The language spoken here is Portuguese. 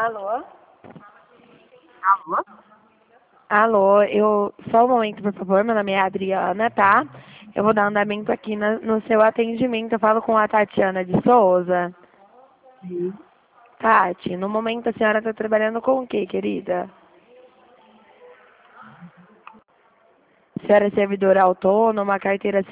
Alô? Alô? Alô, só um momento, por favor. Meu nome é Adriana, tá? Eu vou dar andamento aqui no seu atendimento. Eu falo com a Tatiana de Souza. Sim. Tati, no momento a senhora está trabalhando com o quê, querida? A senhora é servidora autônoma, carteira